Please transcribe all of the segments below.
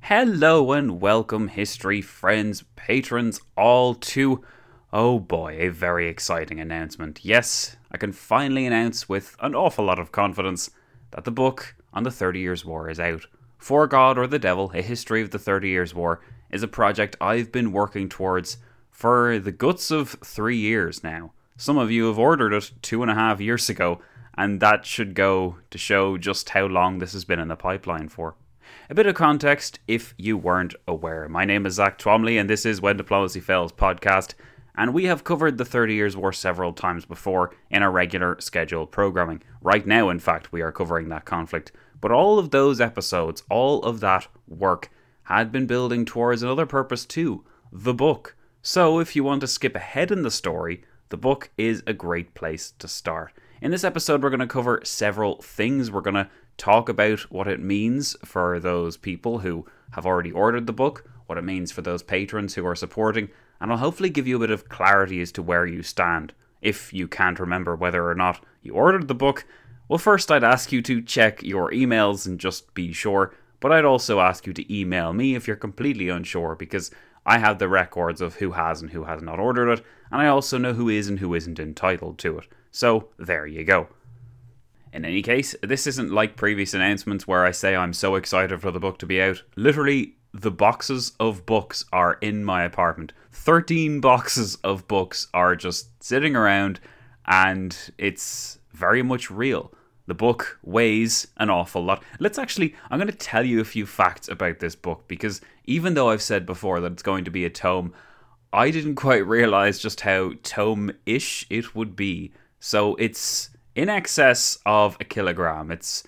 Hello and welcome, history friends, patrons, all to, oh boy, a very exciting announcement. Yes, I can finally announce with an awful lot of confidence that the book on the 30 Years' War is out. For God or the Devil, A History of the 30 Years' War is a project I've been working towards for the guts of 3 years now. Some of you have ordered it 2.5 years ago, and that should go to show just how long this has been in the pipeline for. A bit of context if you weren't aware. My name is Zach Twomley and this is When Diplomacy Fails podcast, and we have covered the 30 Years' War several times before in our regular scheduled programming. Right now, in fact, we are covering that conflict. But all of those episodes, all of that work, had been building towards another purpose too, the book. So if you want to skip ahead in the story, the book is a great place to start. In this episode, we're going to cover several things. We're going to talk about what it means for those people who have already ordered the book, what it means for those patrons who are supporting, and I'll hopefully give you a bit of clarity as to where you stand. If you can't remember whether or not you ordered the book, well, first I'd ask you to check your emails and just be sure, but I'd also ask you to email me if you're completely unsure, because I have the records of who has and who has not ordered it, and I also know who is and who isn't entitled to it. So, there you go. In any case, this isn't like previous announcements where I say I'm so excited for the book to be out. Literally, the boxes of books are in my apartment. 13 boxes of books are just sitting around, and it's very much real. The book weighs an awful lot. I'm going to tell you a few facts about this book, because even though I've said before that it's going to be a tome, I didn't quite realise just how tome-ish it would be. So it's in excess of a kilogram. It's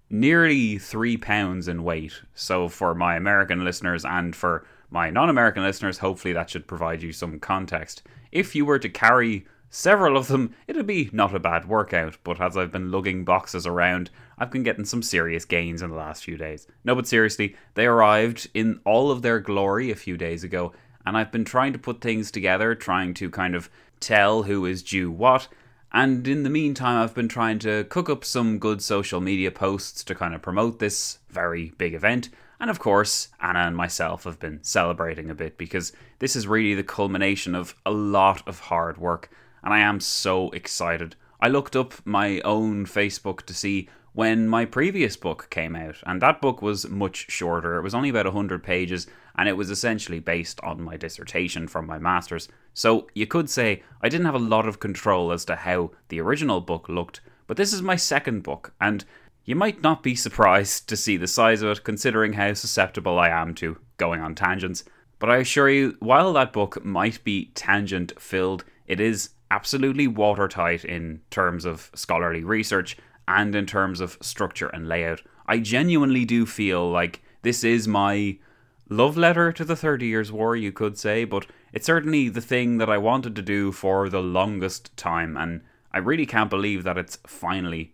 nearly 3 pounds in weight. So for my American listeners and for my non-American listeners, hopefully that should provide you some context. If you were to carry several of them, it'd be not a bad workout, but as I've been lugging boxes around, I've been getting some serious gains in the last few days. No, but seriously, they arrived in all of their glory a few days ago, and I've been trying to put things together, trying to kind of tell who is due what. And in the meantime, I've been trying to cook up some good social media posts to kind of promote this very big event. And of course, Anna and myself have been celebrating a bit because this is really the culmination of a lot of hard work. And I am so excited. I looked up my own Facebook to see when my previous book came out. And that book was much shorter. It was only about 100 pages. And it was essentially based on my dissertation from my master's. So you could say I didn't have a lot of control as to how the original book looked, but this is my second book, and you might not be surprised to see the size of it considering how susceptible I am to going on tangents. But I assure you, while that book might be tangent-filled, it is absolutely watertight in terms of scholarly research and in terms of structure and layout. I genuinely do feel like this is my love letter to the 30 Years' War, you could say, but it's certainly the thing that I wanted to do for the longest time, and I really can't believe that it's finally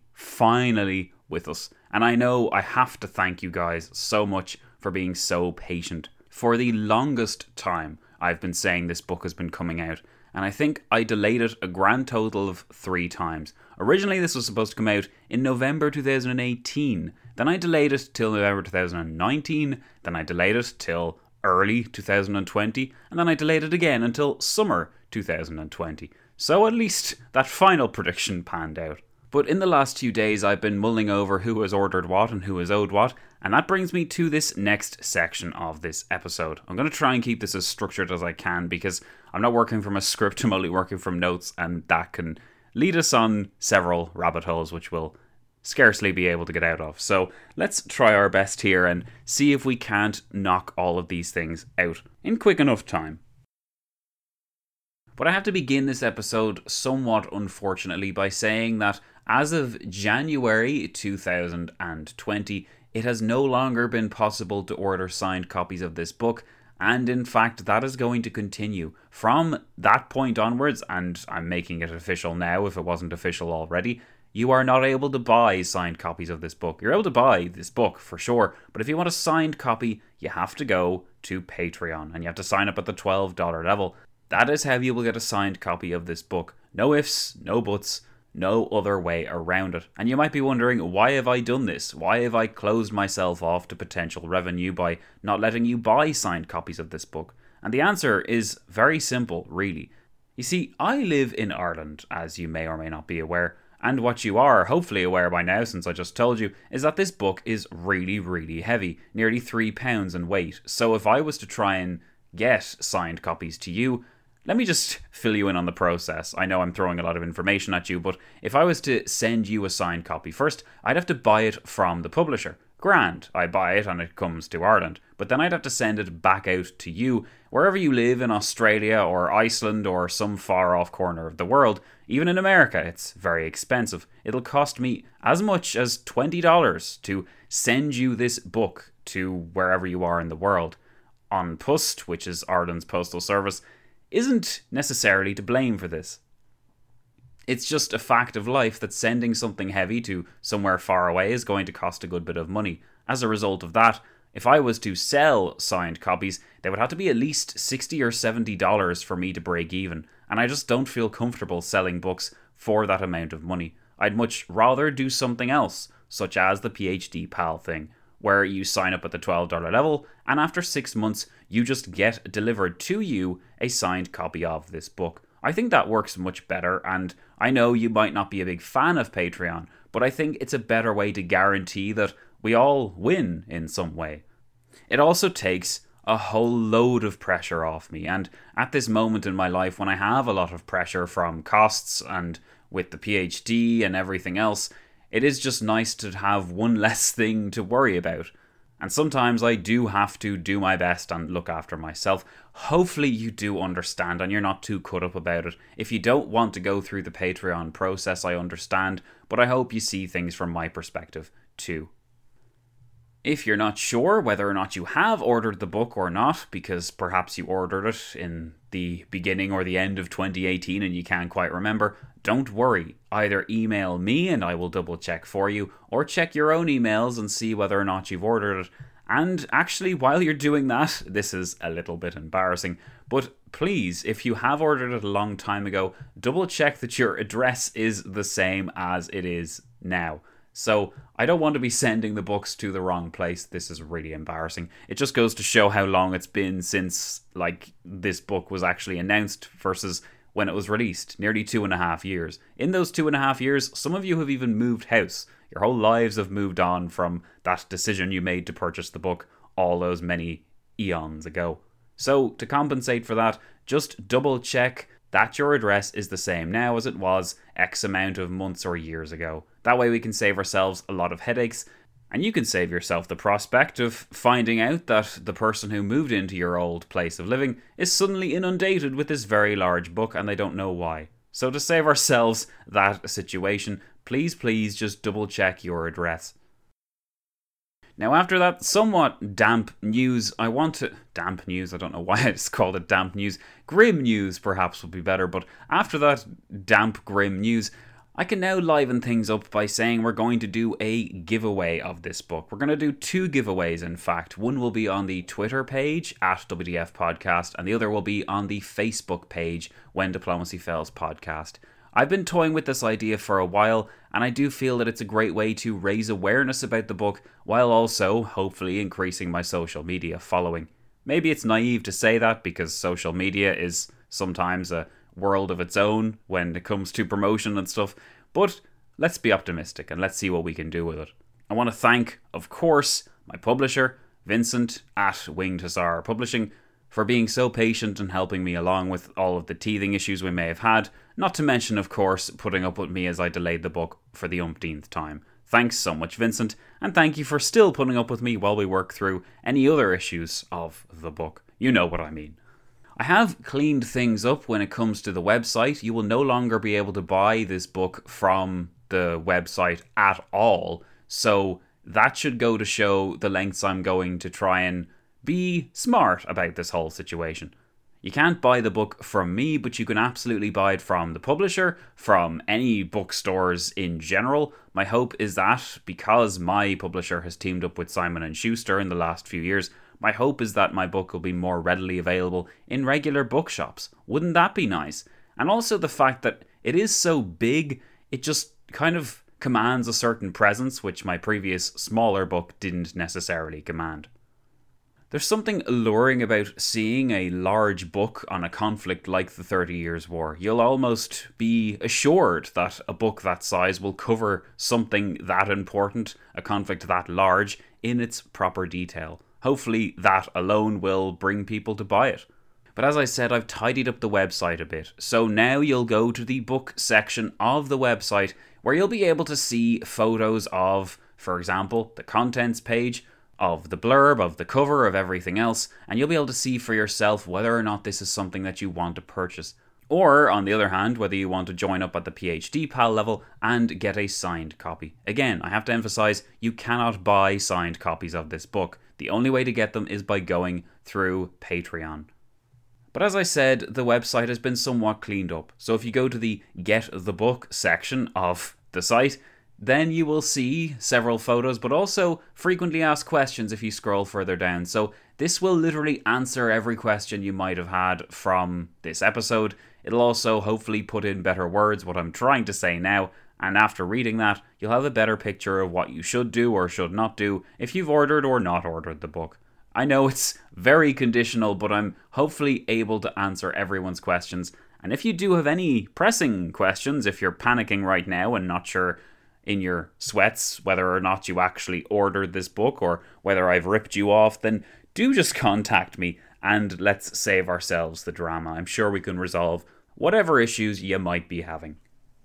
with us. And I know I have to thank you guys so much for being so patient. For the longest time, I've been saying this book has been coming out, and I think I delayed it a grand total of 3 times. Originally, this was supposed to come out in November 2018. Then I delayed it till November 2019. Then I delayed it till early 2020. And then I delayed it again until summer 2020. So at least that final prediction panned out. But in the last few days, I've been mulling over who has ordered what and who has owed what. And that brings me to this next section of this episode. I'm going to try and keep this as structured as I can because I'm not working from a script, I'm only working from notes, and that can lead us on several rabbit holes which we'll scarcely be able to get out of. So let's try our best here and see if we can't knock all of these things out in quick enough time. But I have to begin this episode somewhat unfortunately by saying that as of January 2020, it has no longer been possible to order signed copies of this book, and in fact that is going to continue. From that point onwards, and I'm making it official now if it wasn't official already, you are not able to buy signed copies of this book. You're able to buy this book for sure, but if you want a signed copy, you have to go to Patreon, and you have to sign up at the $12 level. That is how you will get a signed copy of this book. No ifs, no buts, no other way around it. And you might be wondering, why have I done this? Why have I closed myself off to potential revenue by not letting you buy signed copies of this book? And the answer is very simple, really. You see, I live in Ireland, as you may or may not be aware, and what you are hopefully aware by now, since I just told you, is that this book is really, really heavy, nearly £3 in weight. So if I was to try and get signed copies to you, let me just fill you in on the process. I know I'm throwing a lot of information at you, but if I was to send you a signed copy, first, I'd have to buy it from the publisher. Grand, I buy it and it comes to Ireland, but then I'd have to send it back out to you, wherever you live in Australia or Iceland or some far off corner of the world. Even in America, it's very expensive. It'll cost me as much as $20 to send you this book to wherever you are in the world. An Post, which is Ireland's postal service, isn't necessarily to blame for this. It's just a fact of life that sending something heavy to somewhere far away is going to cost a good bit of money. As a result of that, if I was to sell signed copies, they would have to be at least $60 or $70 for me to break even, and I just don't feel comfortable selling books for that amount of money. I'd much rather do something else, such as the PhD Pal thing, where you sign up at the $12 level, and after 6 months, you just get delivered to you a signed copy of this book. I think that works much better, and I know you might not be a big fan of Patreon, but I think it's a better way to guarantee that we all win in some way. It also takes a whole load of pressure off me, and at this moment in my life when I have a lot of pressure from costs and with the PhD and everything else, it is just nice to have one less thing to worry about. And sometimes I do have to do my best and look after myself. Hopefully you do understand and you're not too cut up about it. If you don't want to go through the Patreon process, I understand, but I hope you see things from my perspective too. If you're not sure whether or not you have ordered the book or not, because perhaps you ordered it in the beginning or the end of 2018 and you can't quite remember, don't worry. Either email me and I will double check for you, or check your own emails and see whether or not you've ordered it. And actually, while you're doing that, this is a little bit embarrassing, but please, if you have ordered it a long time ago, double check that your address is the same as it is now. So I don't want to be sending the books to the wrong place. This is really embarrassing. It just goes to show how long it's been since this book was actually announced versus when it was released. Nearly 2.5 years. In those 2.5 years, some of you have even moved house. Your whole lives have moved on from that decision you made to purchase the book all those many eons ago. So to compensate for that, just double check that your address is the same now as it was X amount of months or years ago. That way we can save ourselves a lot of headaches, and you can save yourself the prospect of finding out that the person who moved into your old place of living is suddenly inundated with this very large book and they don't know why. So to save ourselves that situation, please just double check your address. Now after that somewhat damp news, I don't know why I just called it damp news. Grim news perhaps would be better, but after that damp, grim news, I can now liven things up by saying we're going to do a giveaway of this book. We're going to do 2 giveaways, in fact. One will be on the Twitter page, @WDF Podcast, and the other will be on the Facebook page, When Diplomacy Fails Podcast. I've been toying with this idea for a while, and I do feel that it's a great way to raise awareness about the book, while also, hopefully, increasing my social media following. Maybe it's naive to say that, because social media is sometimes a world of its own when it comes to promotion and stuff, but let's be optimistic and let's see what we can do with it. I want to thank, of course, my publisher, Vincent at Winged Hussar Publishing, for being so patient and helping me along with all of the teething issues we may have had, not to mention, of course, putting up with me as I delayed the book for the umpteenth time. Thanks so much, Vincent, and thank you for still putting up with me while we work through any other issues of the book. You know what I mean. I have cleaned things up when it comes to the website. You will no longer be able to buy this book from the website at all, so that should go to show the lengths I'm going to try and be smart about this whole situation. You can't buy the book from me, but you can absolutely buy it from the publisher, from any bookstores in general. My hope is that, because my publisher has teamed up with Simon & Schuster in the last few years, my hope is that my book will be more readily available in regular bookshops. Wouldn't that be nice? And also the fact that it is so big, it just kind of commands a certain presence which my previous smaller book didn't necessarily command. There's something alluring about seeing a large book on a conflict like the 30 Years' War. You'll almost be assured that a book that size will cover something that important, a conflict that large, in its proper detail. Hopefully that alone will bring people to buy it. But as I said, I've tidied up the website a bit. So now you'll go to the book section of the website where you'll be able to see photos of, for example, the contents page, of the blurb, of the cover, of everything else, and you'll be able to see for yourself whether or not this is something that you want to purchase. Or, on the other hand, whether you want to join up at the PhD Pal level and get a signed copy. Again, I have to emphasize, you cannot buy signed copies of this book. The only way to get them is by going through Patreon. But as I said, the website has been somewhat cleaned up. So if you go to the Get the Book section of the site, then you will see several photos, but also frequently asked questions if you scroll further down. So this will literally answer every question you might have had from this episode. It'll also hopefully put in better words what I'm trying to say now, and after reading that, you'll have a better picture of what you should do or should not do if you've ordered or not ordered the book. I know it's very conditional, but I'm hopefully able to answer everyone's questions. And if you do have any pressing questions, if you're panicking right now and not sure in your sweats whether or not you actually ordered this book or whether I've ripped you off, then do just contact me and let's save ourselves the drama. I'm sure we can resolve whatever issues you might be having.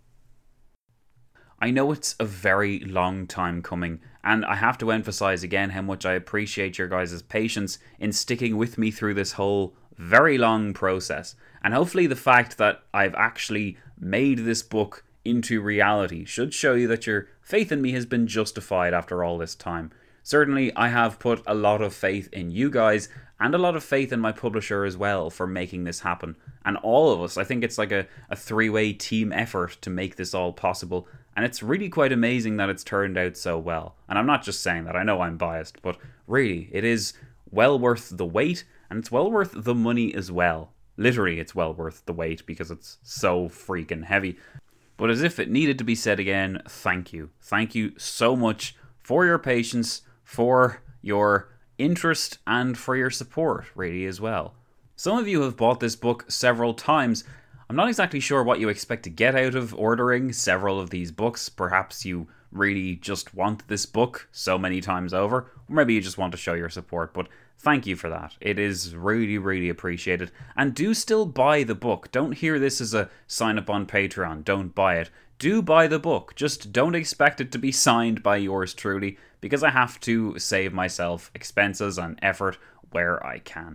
I know it's a very long time coming, and I have to emphasize again how much I appreciate your guys' patience in sticking with me through this whole very long process. And hopefully the fact that I've actually made this book into reality should show you that your faith in me has been justified after all this time. Certainly, I have put a lot of faith in you guys and a lot of faith in my publisher as well for making this happen. And all of us, I think it's like a three-way team effort to make this all possible. And it's really quite amazing that it's turned out so well. And I'm not just saying that, I know I'm biased, but really, it is well worth the wait, and it's well worth the money as well. Literally, it's well worth the wait because it's so freaking heavy. But as if it needed to be said again, thank you. Thank you so much for your patience, for your interest, and for your support, really, as well. Some of you have bought this book several times. I'm not exactly sure what you expect to get out of ordering several of these books. Perhaps you really just want this book so many times over, or maybe you just want to show your support, but thank you for that. It is really, really appreciated. And do still buy the book. Don't hear this as a sign up on Patreon. Don't buy it. Do buy the book. Just don't expect it to be signed by yours truly, because I have to save myself expenses and effort where I can.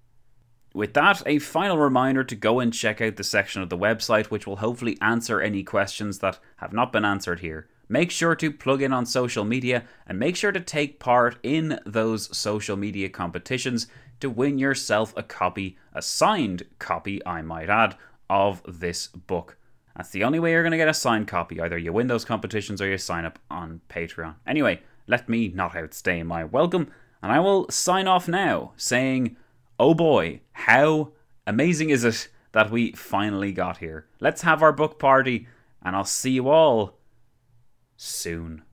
With that, a final reminder to go and check out the section of the website which will hopefully answer any questions that have not been answered here. Make sure to plug in on social media and make sure to take part in those social media competitions to win yourself a copy, a signed copy, I might add, of this book. That's the only way you're going to get a signed copy. Either you win those competitions or you sign up on Patreon. Anyway, let me not outstay my welcome, and I will sign off now saying, oh boy, how amazing is it that we finally got here. Let's have our book party, and I'll see you all soon.